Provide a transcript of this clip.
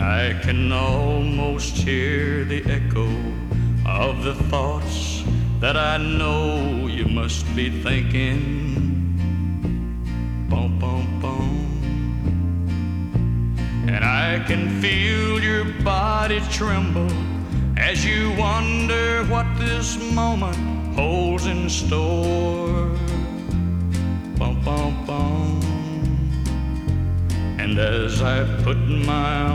I can almost hear the echo of the thoughts that I know you must be thinking. Bum, bum, bum. And I can feel your body tremble as you wonder what this moment holds in store. Bum, bum, bum. And as I put my